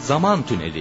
Zaman Tüneli.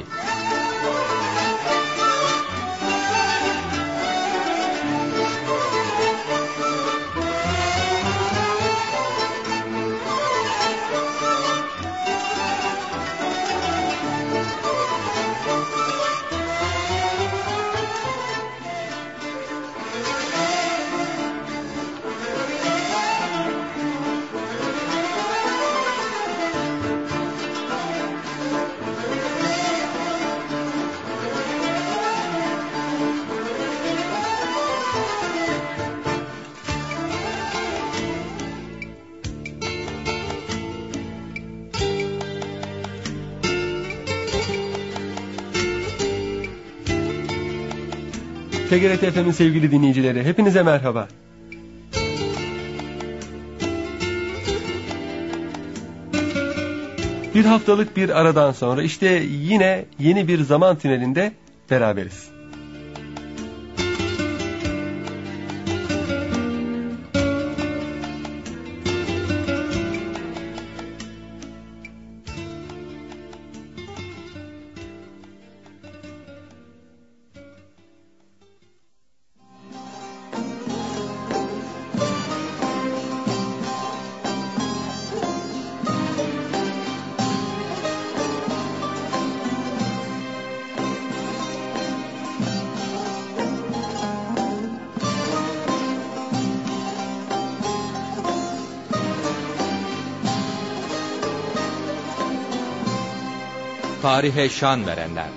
TGRT FM'in sevgili dinleyicileri, hepinize merhaba. Bir haftalık bir aradan sonra işte yine yeni bir zaman tünelinde beraberiz. Tarihe şan verenler.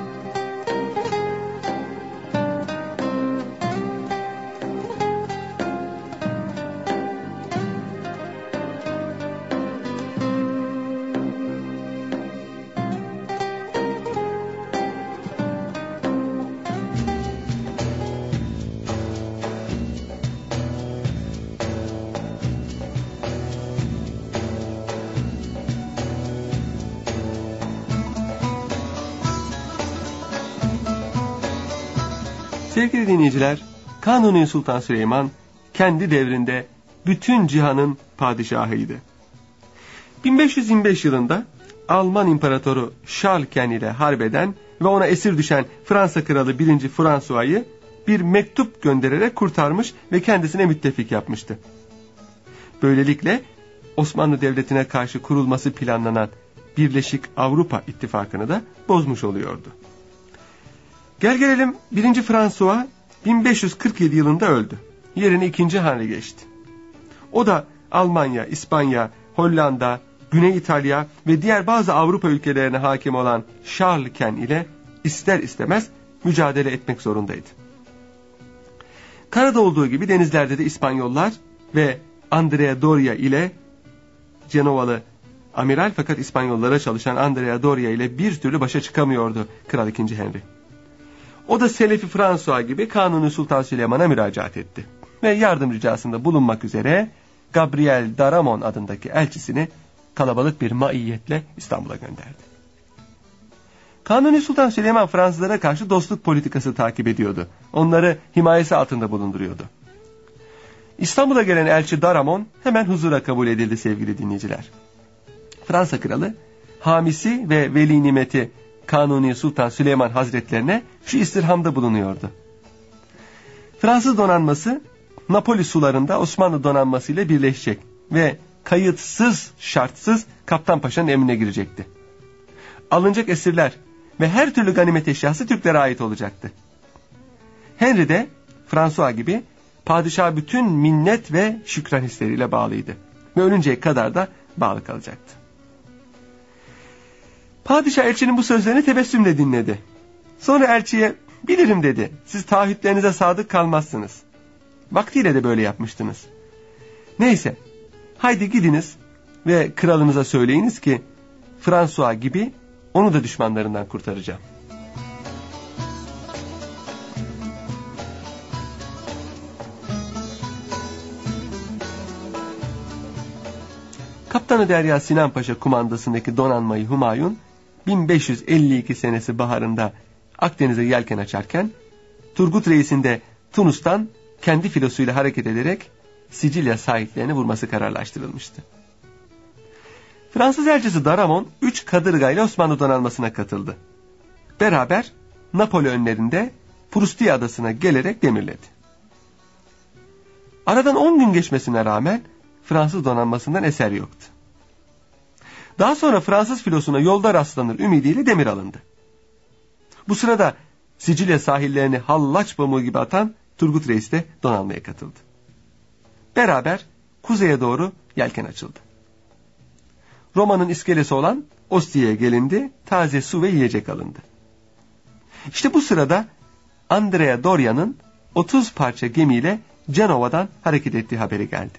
Sevgili dinleyiciler, Kanuni Sultan Süleyman kendi devrinde bütün cihanın padişahıydı. 1525 yılında Alman İmparatoru Şarlken ile harbeden ve ona esir düşen Fransa Kralı 1. François'yı bir mektup göndererek kurtarmış ve kendisine müttefik yapmıştı. Böylelikle Osmanlı Devleti'ne karşı kurulması planlanan Birleşik Avrupa İttifakı'nı da bozmuş oluyordu. Gel gelelim 1. François 1547 yılında öldü. Yerine 2. Henry geçti. O da Almanya, İspanya, Hollanda, Güney İtalya ve diğer bazı Avrupa ülkelerine hakim olan Şarlken ile ister istemez mücadele etmek zorundaydı. Karada olduğu gibi denizlerde de İspanyollar ve Andrea Doria ile Cenovalı amiral, fakat İspanyollara çalışan Andrea Doria ile bir türlü başa çıkamıyordu Kral 2. Henry. O da Selefi François gibi Kanuni Sultan Süleyman'a müracaat etti ve yardım ricasında bulunmak üzere Gabriel d'Aramon adındaki elçisini kalabalık bir maiyetle İstanbul'a gönderdi. Kanuni Sultan Süleyman Fransızlara karşı dostluk politikası takip ediyordu. Onları himayesi altında bulunduruyordu. İstanbul'a gelen elçi d'Aramon hemen huzura kabul edildi sevgili dinleyiciler. Fransa kralı, hamisi ve veli nimeti Kanuni Sultan Süleyman Hazretlerine şu istirhamda bulunuyordu. Fransız donanması Napoli sularında Osmanlı donanması ile birleşecek ve kayıtsız şartsız Kaptan Paşa'nın emrine girecekti. Alınacak esirler ve her türlü ganimet eşyası Türklere ait olacaktı. Henry de François gibi padişaha bütün minnet ve şükran hisleriyle bağlıydı ve ölünceye kadar da bağlı kalacaktı. Padişah elçinin bu sözlerini tebessümle dinledi. Sonra elçiye bilirim dedi, siz taahhütlerinize sadık kalmazsınız. Vaktiyle de böyle yapmıştınız. Neyse, haydi gidiniz ve kralınıza söyleyiniz ki François gibi onu da düşmanlarından kurtaracağım. Kaptanı Derya Sinan Paşa kumandasındaki donanmayı Humayun 1552 senesi baharında Akdeniz'e yelken açarken Turgut Reis'in de Tunus'tan kendi filosuyla hareket ederek Sicilya sahillerini vurması kararlaştırılmıştı. Fransız elçisi Daramon 3 kadırgayla Osmanlı donanmasına katıldı. Beraber Napoli önlerinde Prustiye adasına gelerek demirledi. Aradan 10 gün geçmesine rağmen Fransız donanmasından eser yoktu. Daha sonra Fransız filosuna yolda rastlanır ümidiyle demir alındı. Bu sırada Sicilya sahillerini hallaç pamuğu gibi atan Turgut Reis de donanmaya katıldı. Beraber kuzeye doğru yelken açıldı. Roma'nın iskelesi olan Ostia'ya gelindi, taze su ve yiyecek alındı. İşte bu sırada Andrea Doria'nın 30 parça gemiyle Cenova'dan hareket ettiği haberi geldi.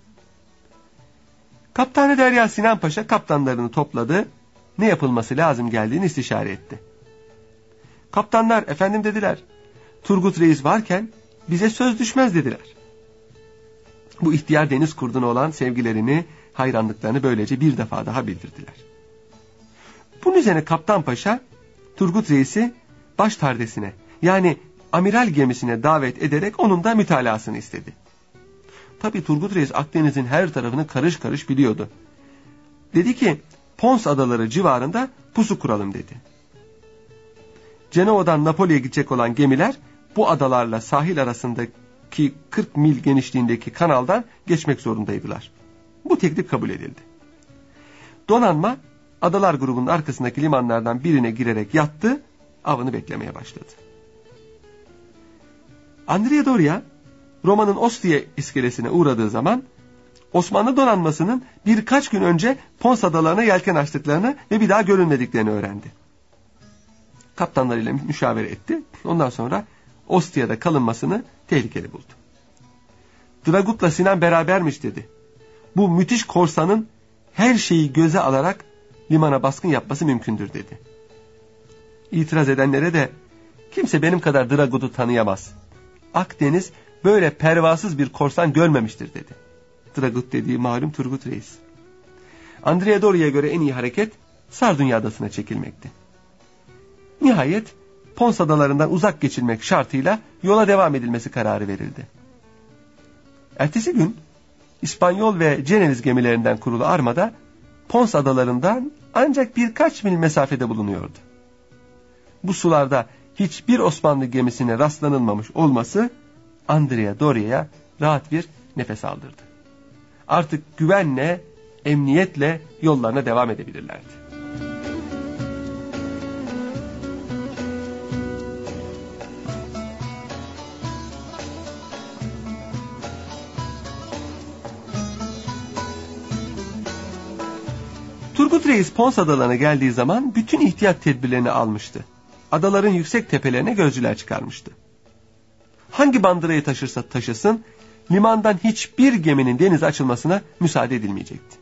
Kaptanı Derya Sinan Paşa kaptanlarını topladı, ne yapılması lazım geldiğini istişare etti. Kaptanlar, efendim dediler, Turgut Reis varken bize söz düşmez dediler. Bu ihtiyar deniz kurduna olan sevgilerini, hayranlıklarını böylece bir defa daha bildirdiler. Bunun üzerine Kaptan Paşa, Turgut Reis'i baş tardesine, yani amiral gemisine davet ederek onun da mütalasını istedi. Tabii Turgut Reis Akdeniz'in her tarafını karış karış biliyordu. Dedi ki, Pons adaları civarında pusu kuralım dedi. Cenova'dan Napoli'ye gidecek olan gemiler bu adalarla sahil arasındaki 40 mil genişliğindeki kanaldan geçmek zorundaydılar. Bu teklif kabul edildi. Donanma adalar grubunun arkasındaki limanlardan birine girerek yattı, avını beklemeye başladı. Andrea Doria, Roma'nın Ostia iskelesine uğradığı zaman Osmanlı donanmasının birkaç gün önce Pons adalarına yelken açtıklarını ve bir daha görünmediklerini öğrendi. Kaptanlarıyla müşavere etti. Ondan sonra Ostia'da kalınmasını tehlikeli buldu. Dragut'la Sinan berabermiş dedi. Bu müthiş korsanın her şeyi göze alarak limana baskın yapması mümkündür dedi. İtiraz edenlere de kimse benim kadar Dragut'u tanıyamaz. Akdeniz böyle pervasız bir korsan görmemiştir dedi. Dragut dediği malum Turgut Reis. Andrea Doria'ya göre en iyi hareket Sardunya adasına çekilmekti. Nihayet Pons adalarından uzak geçilmek şartıyla yola devam edilmesi kararı verildi. Ertesi gün İspanyol ve Ceneviz gemilerinden kurulu armada Pons adalarından ancak birkaç mil mesafede bulunuyordu. Bu sularda hiçbir Osmanlı gemisine rastlanılmamış olması Andrea Doria'ya rahat bir nefes aldırdı. Artık güvenle, emniyetle yollarına devam edebilirlerdi. Turgut Reis Pons adalarına geldiği zaman bütün ihtiyat tedbirlerini almıştı. Adaların yüksek tepelerine gözcüler çıkarmıştı. Hangi bandırayı taşırsa taşısın, limandan hiçbir geminin denize açılmasına müsaade edilmeyecekti.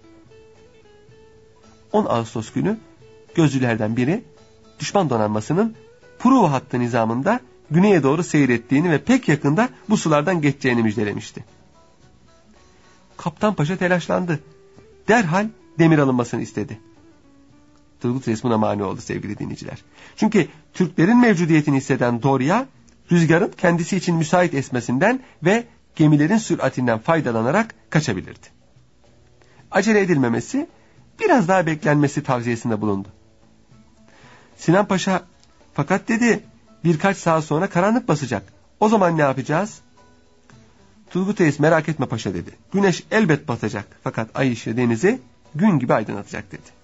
10 Ağustos günü gözcülerden biri düşman donanmasının Pruva hattı nizamında güneye doğru seyrettiğini ve pek yakında bu sulardan geçeceğini müjdelemişti. Kaptan Paşa telaşlandı. Derhal demir alınmasını istedi. Turgut Reis buna mani oldu sevgili dinleyiciler. Çünkü Türklerin mevcudiyetini hisseden Doria, rüzgarın kendisi için müsait esmesinden ve gemilerin süratinden faydalanarak kaçabilirdi. Acele edilmemesi, biraz daha beklenmesi tavsiyesinde bulundu. Sinan Paşa, fakat dedi, birkaç saat sonra karanlık basacak. O zaman ne yapacağız? Turgut Reis, merak etme paşa dedi. Güneş elbet batacak, fakat ay ışığı denizi gün gibi aydınlatacak dedi.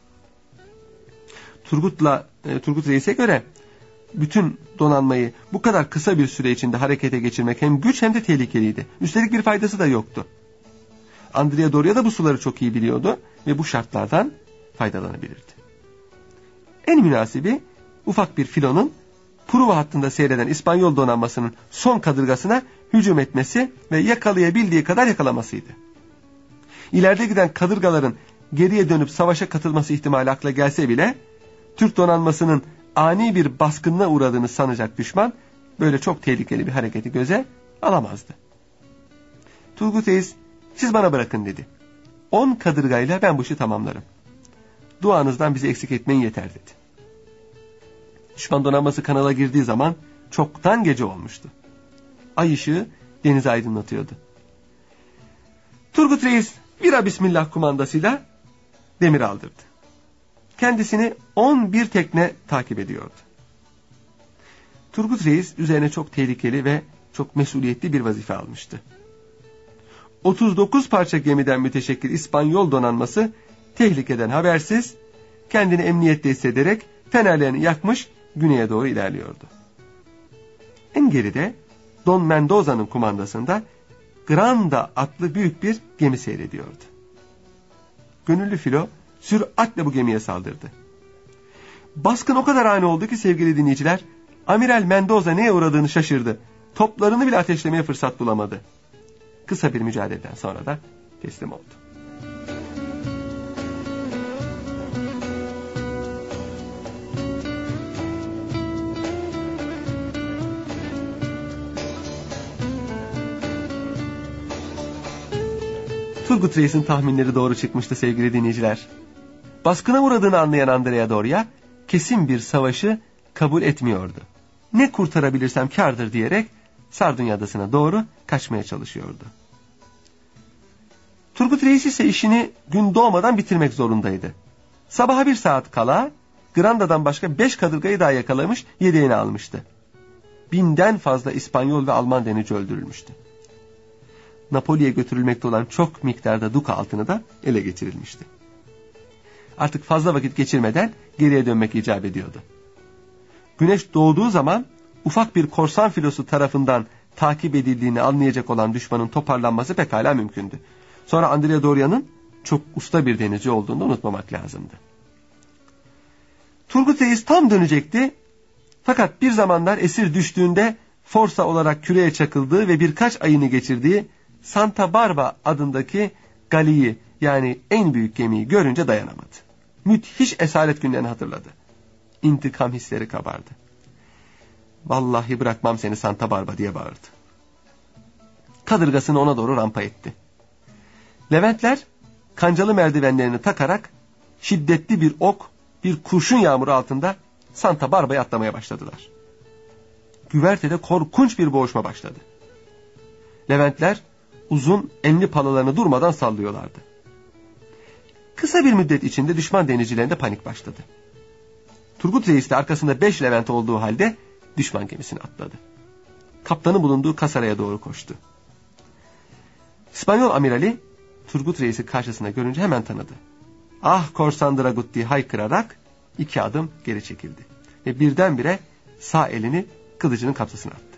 Turgut Reis'e göre bütün donanmayı bu kadar kısa bir süre içinde harekete geçirmek hem güç hem de tehlikeliydi. Üstelik bir faydası da yoktu. Andrea Doria da bu suları çok iyi biliyordu ve bu şartlardan faydalanabilirdi. En münasibi ufak bir filonun Pruva hattında seyreden İspanyol donanmasının son kadırgasına hücum etmesi ve yakalayabildiği kadar yakalamasıydı. İleride giden kadırgaların geriye dönüp savaşa katılması ihtimali akla gelse bile Türk donanmasının ani bir baskınına uğradığını sanacak düşman böyle çok tehlikeli bir hareketi göze alamazdı. Turgut Reis, siz bana bırakın dedi. 10 kadırgayla ben bu işi tamamlarım. Duanızdan bizi eksik etmeyin yeter dedi. Düşman donanması kanala girdiği zaman çoktan gece olmuştu. Ay ışığı denizi aydınlatıyordu. Turgut Reis vira bismillah kumandasıyla demir aldırdı. Kendisini 11 tekne takip ediyordu. Turgut Reis üzerine çok tehlikeli ve çok mesuliyetli bir vazife almıştı. 39 parça gemiden müteşekkil İspanyol donanması tehlikeden habersiz, kendini emniyette hissederek fenerlerini yakmış güneye doğru ilerliyordu. En geride Don Mendoza'nın kumandasında Granda adlı büyük bir gemi seyrediyordu. Gönüllü filo süratle bu gemiye saldırdı. Baskın o kadar ani oldu ki sevgili dinleyiciler, Amiral Mendoza neye uğradığını şaşırdı. Toplarını bile ateşlemeye fırsat bulamadı. Kısa bir mücadeleden sonra da teslim oldu. Turgut Reis'in tahminleri doğru çıkmıştı sevgili dinleyiciler. Baskına uğradığını anlayan Andrea Doria kesin bir savaşı kabul etmiyordu. Ne kurtarabilirsem kârdır diyerek Sardunya adasına doğru kaçmaya çalışıyordu. Turgut Reis ise işini gün doğmadan bitirmek zorundaydı. Sabaha 1 saat kala Granda'dan başka 5 kadırgayı daha yakalamış, yedeğini almıştı. 1000'den fazla İspanyol ve Alman denizci öldürülmüştü. Napoli'ye götürülmekte olan çok miktarda duka altını da ele geçirilmişti. Artık fazla vakit geçirmeden geriye dönmek icap ediyordu. Güneş doğduğu zaman ufak bir korsan filosu tarafından takip edildiğini anlayacak olan düşmanın toparlanması pekala mümkündü. Sonra Andrea Doria'nın çok usta bir denizci olduğunu da unutmamak lazımdı. Turgut Reis tam dönecekti. Fakat bir zamanlar esir düştüğünde forsa olarak küreye çakıldığı ve birkaç ayını geçirdiği Santa Barbara adındaki galiyi, yani en büyük gemiyi görünce dayanamadı. Müthiş esaret günlerini hatırladı. İntikam hisleri kabardı. "Vallahi bırakmam seni Santa Barbara" diye bağırdı. Kadırgasını ona doğru rampa etti. Leventler kancalı merdivenlerini takarak şiddetli bir ok, bir kurşun yağmuru altında Santa Barbara'ya atlamaya başladılar. Güvertede korkunç bir boğuşma başladı. Leventler uzun enli palalarını durmadan sallıyorlardı. Kısa bir müddet içinde düşman denizcilerinde panik başladı. Turgut Reis de arkasında 5 Levent olduğu halde düşman gemisine atladı. Kaptanın bulunduğu kasaraya doğru koştu. İspanyol amirali Turgut Reis'i karşısına görünce hemen tanıdı. "Ah korsan Dragut" diye haykırarak 2 adım geri çekildi. Ve birdenbire sağ elini kılıcının kapsasına attı.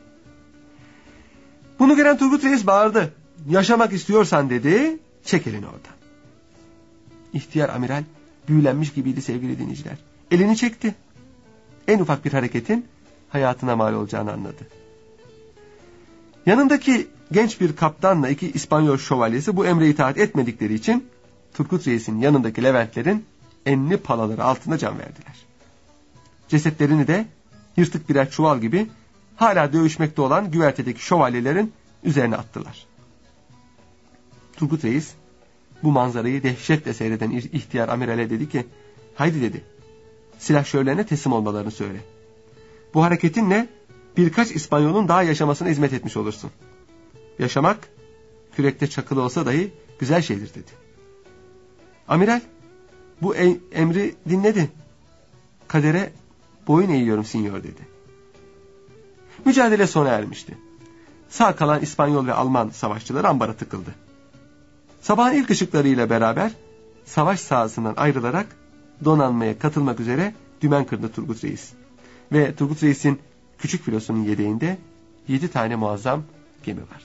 Bunu gören Turgut Reis bağırdı. "Yaşamak istiyorsan" dedi, "çek elini oradan." İhtiyar amiral büyülenmiş gibiydi sevgili dinleyiciler. Elini çekti. En ufak bir hareketin hayatına mal olacağını anladı. Yanındaki genç bir kaptanla 2 İspanyol şövalyesi bu emre itaat etmedikleri için Turgut Reis'in yanındaki Leventlerin enli palaları altında can verdiler. Cesetlerini de yırtık birer çuval gibi hala dövüşmekte olan güvertedeki şövalyelerin üzerine attılar. Turgut Reis bu manzarayı dehşetle seyreden ihtiyar amirale dedi ki, "Haydi" dedi, "silahşörlerine teslim olmalarını söyle. Bu hareketinle birkaç İspanyol'un daha yaşamasına hizmet etmiş olursun. Yaşamak kürekte çakılı olsa dahi güzel şeydir" dedi. Amiral bu emri dinledi. "Kadere boyun eğiyorum sinyor" dedi. Mücadele sona ermişti. Sağ kalan İspanyol ve Alman savaşçılar ambara tıkıldı. Sabahın ilk ışıklarıyla beraber savaş sahasından ayrılarak donanmaya katılmak üzere dümen kırdı Turgut Reis. Ve Turgut Reis'in küçük filosunun yedeğinde 7 tane muazzam gemi vardı.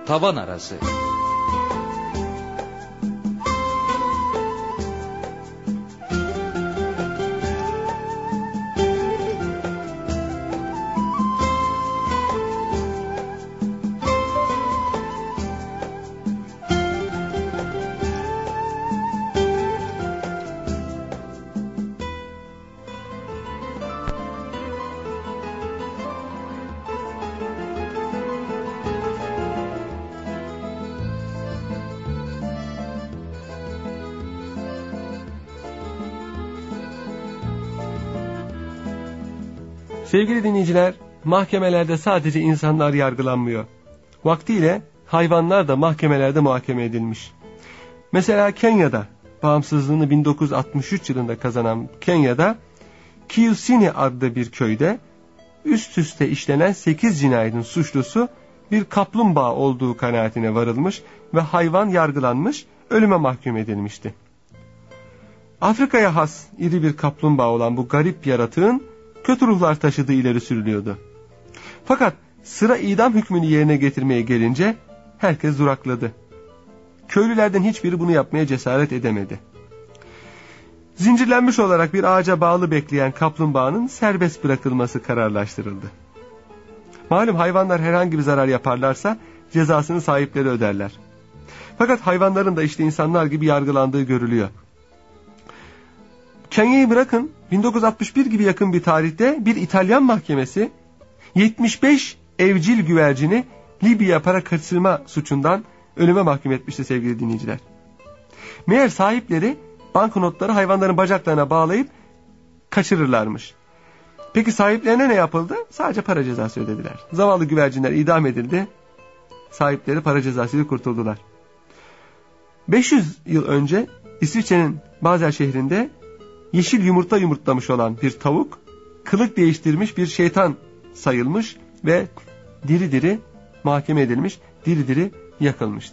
tavan arası. Sevgili dinleyiciler, mahkemelerde sadece insanlar yargılanmıyor. Vaktiyle hayvanlar da mahkemelerde muhakeme edilmiş. Mesela Kenya'da, bağımsızlığını 1963 yılında kazanan Kenya'da, Kiusini adlı bir köyde üst üste işlenen 8 cinayetin suçlusu bir kaplumbağa olduğu kanaatine varılmış ve hayvan yargılanmış, ölüme mahkum edilmişti. Afrika'ya has iri bir kaplumbağa olan bu garip yaratığın kötü ruhlar taşıdığı ileri sürülüyordu. Fakat sıra idam hükmünü yerine getirmeye gelince herkes durakladı. Köylülerden hiçbiri bunu yapmaya cesaret edemedi. Zincirlenmiş olarak bir ağaca bağlı bekleyen kaplumbağanın serbest bırakılması kararlaştırıldı. Malum hayvanlar herhangi bir zarar yaparlarsa cezasını sahipleri öderler. Fakat hayvanların da işte insanlar gibi yargılandığı görülüyor. Kenya'yı bırakın, 1961 gibi yakın bir tarihte bir İtalyan mahkemesi 75 evcil güvercini Libya para kaçırma suçundan ölüme mahkum etmişti sevgili dinleyiciler. Meğer sahipleri banknotları hayvanların bacaklarına bağlayıp kaçırırlarmış. Peki sahiplerine ne yapıldı? Sadece para cezası ödediler. Zavallı güvercinler idam edildi. Sahipleri para cezasıyla kurtuldular. 500 yıl önce İsviçre'nin Basel şehrinde yeşil yumurta yumurtlamış olan bir tavuk, kılık değiştirmiş bir şeytan sayılmış ve diri diri mahkeme edilmiş, diri diri yakılmıştı.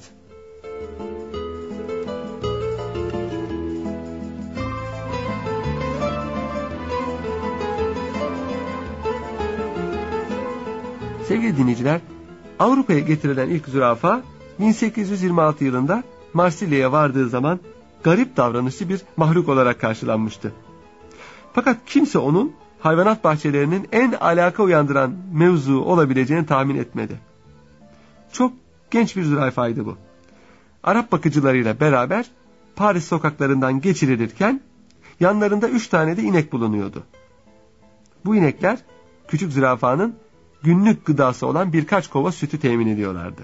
Sevgili dinleyiciler, Avrupa'ya getirilen ilk zürafa 1826 yılında Marsilya'ya vardığı zaman garip davranışlı bir mahluk olarak karşılanmıştı. Fakat kimse onun hayvanat bahçelerinin en alaka uyandıran mevzu olabileceğini tahmin etmedi. Çok genç bir zürafaydı bu. Arap bakıcılarıyla beraber Paris sokaklarından geçirilirken yanlarında 3 tane de inek bulunuyordu. Bu inekler küçük zürafanın günlük gıdası olan birkaç kova sütü temin ediyorlardı.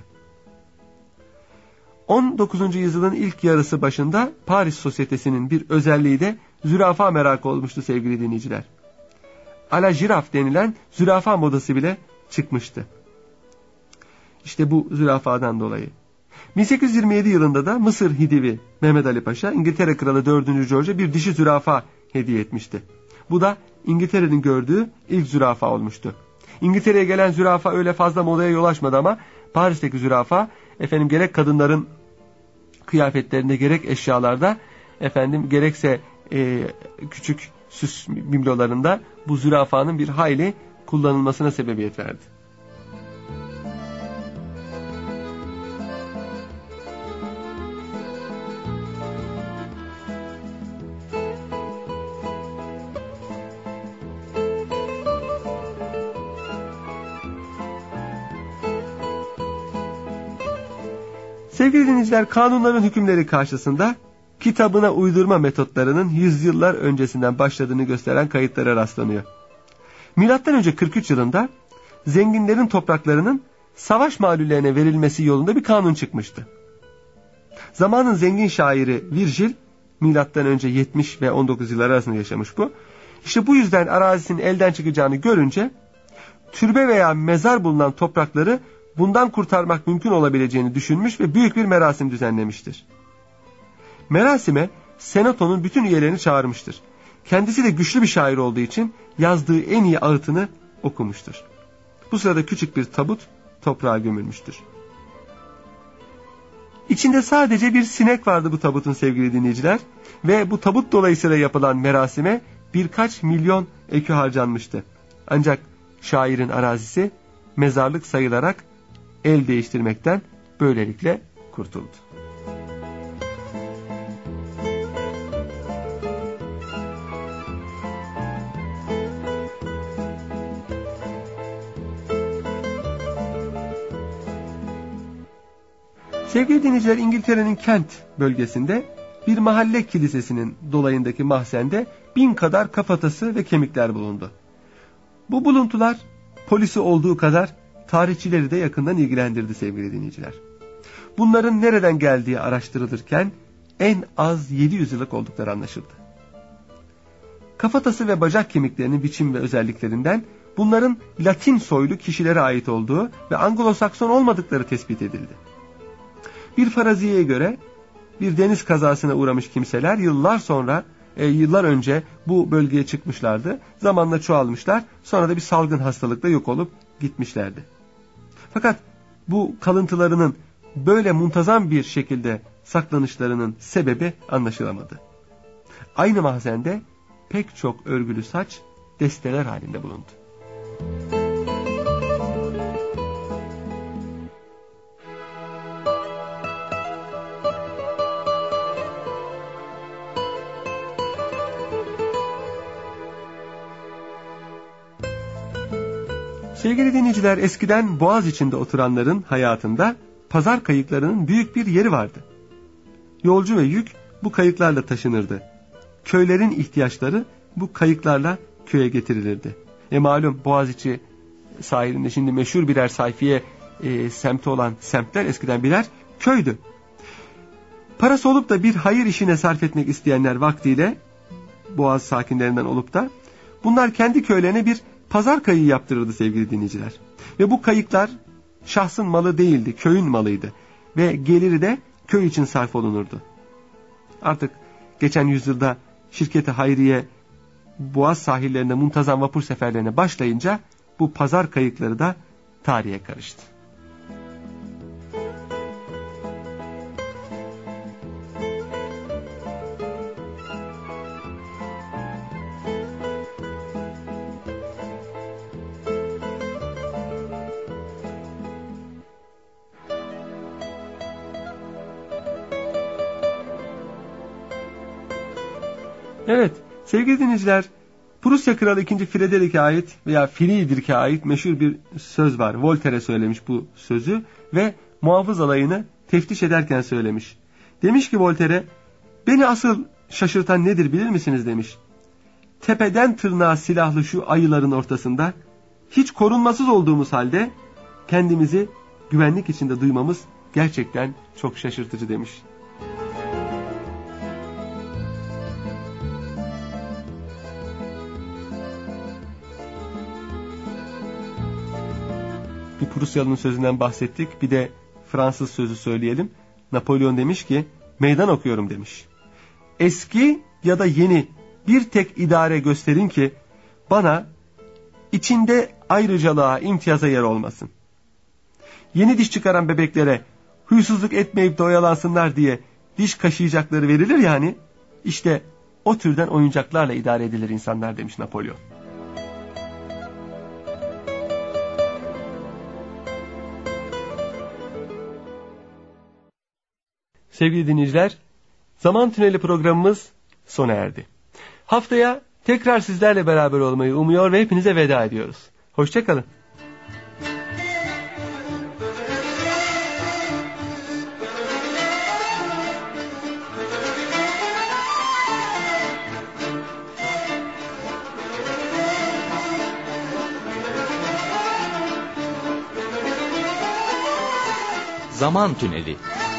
19. yüzyılın ilk yarısı başında Paris sosyetesinin bir özelliği de zürafa merakı olmuştu sevgili dinleyiciler. A la jiraf denilen zürafa modası bile çıkmıştı. İşte bu zürafadan dolayı. 1827 yılında da Mısır Hidivi Mehmet Ali Paşa İngiltere Kralı 4. George'a bir dişi zürafa hediye etmişti. Bu da İngiltere'nin gördüğü ilk zürafa olmuştu. İngiltere'ye gelen zürafa öyle fazla modaya yol açmadı ama Paris'teki zürafa gerek kadınların kıyafetlerinde gerek eşyalarda gerekse küçük süs biblolarında bu zürafanın bir hayli kullanılmasına sebebiyet verdi. Sevgili dinleyiciler, kanunların hükümleri karşısında kitabına uydurma metotlarının yüzyıllar öncesinden başladığını gösteren kayıtlara rastlanıyor. Milattan önce 43 yılında zenginlerin topraklarının savaş mağlullerine verilmesi yolunda bir kanun çıkmıştı. Zamanın zengin şairi Virgil, milattan önce 70 ve 19 yıllar arasında yaşamış bu. İşte bu yüzden arazisinin elden çıkacağını görünce türbe veya mezar bulunan toprakları bundan kurtarmak mümkün olabileceğini düşünmüş ve büyük bir merasim düzenlemiştir. Merasime senatonun bütün üyelerini çağırmıştır. Kendisi de güçlü bir şair olduğu için yazdığı en iyi ağıtını okumuştur. Bu sırada küçük bir tabut toprağa gömülmüştür. İçinde sadece bir sinek vardı bu tabutun sevgili dinleyiciler ve bu tabut dolayısıyla yapılan merasime birkaç milyon ekü harcanmıştı. Ancak şairin arazisi mezarlık sayılarak el değiştirmekten böylelikle kurtuldu. Sevgili dinleyiciler, İngiltere'nin Kent bölgesinde bir mahalle kilisesinin dolayındaki mahzende 1000 kadar kafatası ve kemikler bulundu. Bu buluntular polisi olduğu kadar tarihçileri de yakından ilgilendirdi sevgili dinleyiciler. Bunların nereden geldiği araştırılırken en az 700 yıllık oldukları anlaşıldı. Kafatası ve bacak kemiklerinin biçim ve özelliklerinden bunların Latin soylu kişilere ait olduğu ve Anglo-Sakson olmadıkları tespit edildi. Bir faraziyeye göre bir deniz kazasına uğramış kimseler yıllar önce bu bölgeye çıkmışlardı. Zamanla çoğalmışlar, sonra da bir salgın hastalıkla yok olup gitmişlerdi. Fakat bu kalıntılarının böyle muntazam bir şekilde saklanışlarının sebebi anlaşılamadı. Aynı mahzende pek çok örgülü saç desteler halinde bulundu. Sevgili dinleyiciler, eskiden Boğaz içinde oturanların hayatında pazar kayıklarının büyük bir yeri vardı. Yolcu ve yük bu kayıklarla taşınırdı. Köylerin ihtiyaçları bu kayıklarla köye getirilirdi. Malum Boğaziçi sahilinde şimdi meşhur birer sayfiye semti olan semtler eskiden birer köydü. Parası olup da bir hayır işine sarf etmek isteyenler vaktiyle Boğaz sakinlerinden olup da bunlar kendi köylerine bir pazar kayığı yaptırırdı sevgili dinleyiciler. Ve bu kayıklar şahsın malı değildi, köyün malıydı. Ve geliri de köy için sarf olunurdu. Artık geçen yüzyılda şirketi hayriye Boğaz sahillerine muntazam vapur seferlerine başlayınca bu pazar kayıkları da tarihe karıştı. Evet, sevgili dinleyiciler, Prusya Kralı 2. Frederick'e ait veya Friedrich'e ait meşhur bir söz var. Voltaire söylemiş bu sözü ve muhafız alayını teftiş ederken söylemiş. Demiş ki Voltaire, beni asıl şaşırtan nedir bilir misiniz demiş. Tepeden tırnağa silahlı şu ayıların ortasında hiç korunmasız olduğumuz halde kendimizi güvenlik içinde duymamız gerçekten çok şaşırtıcı demiş. Bir Prusyalı'nın sözünden bahsettik. Bir de Fransız sözü söyleyelim. Napolyon demiş ki, meydan okuyorum demiş. Eski ya da yeni bir tek idare gösterin ki bana içinde ayrıcalığa, imtiyaza yer olmasın. Yeni diş çıkaran bebeklere huysuzluk etmeyip de oyalansınlar diye diş kaşıyacakları verilir yani. İşte o türden oyuncaklarla idare edilir insanlar demiş Napolyon. Sevgili dinleyiciler, Zaman Tüneli programımız sona erdi. Haftaya tekrar sizlerle beraber olmayı umuyor ve hepinize veda ediyoruz. Hoşça kalın. Zaman Tüneli.